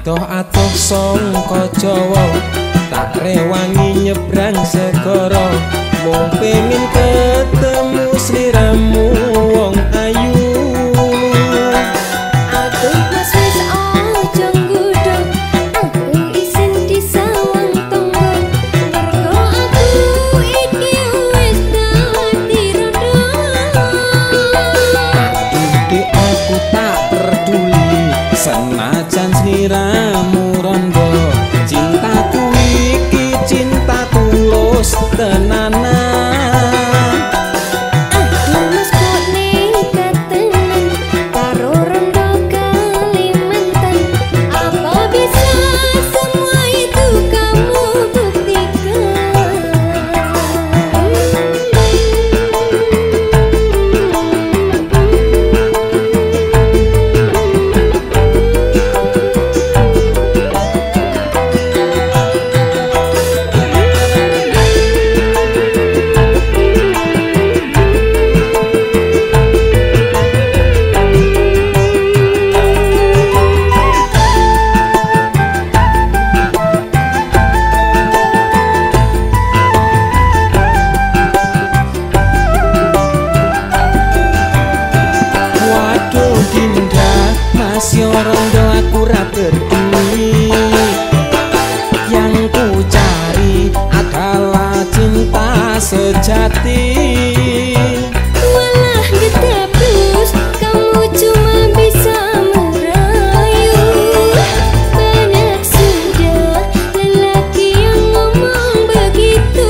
Atoh-atoh sangka Jawa tak rewangi nyebrang segara mung pengin ketemu sliramu wong ayu. Aduh mas wis aja nggodha aku isin disawang tangga mergo aku iki wis dadi rondo. Ide aku tak peduli senajan sliramu rondo. Cintaku iki cinta tulus tenanan. Masih rondo aku ra peduli. Yang ku cari adalah cinta sejati. Walah gedebus kamu cuma bisa merayu. Banyak sudah lelaki yang ngomong begitu.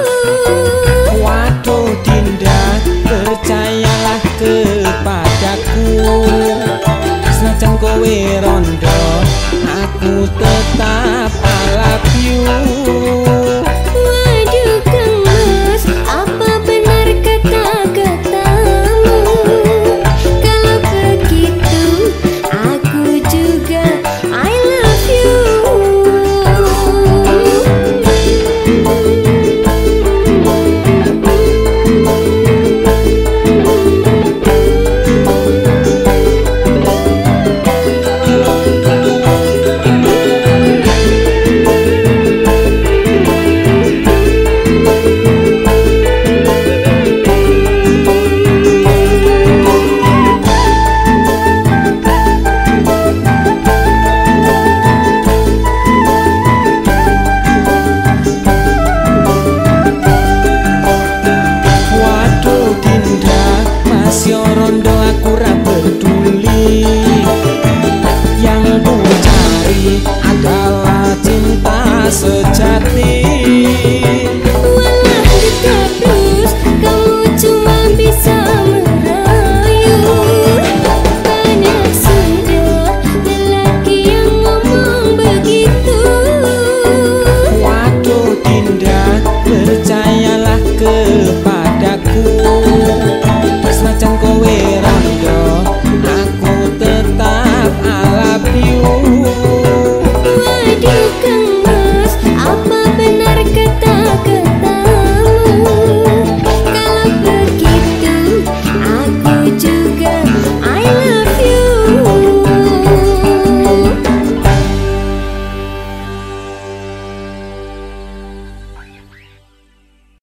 Waduh Dinda, percayalah kepadaku. Senajan kowe rondo, aku tetap I love you. Waduh Kang Mas, apa benar kata-katamu? Kalau begitu, aku juga I love you. Rondo aku ra peduli. Yang ku cari adalah cinta sejati.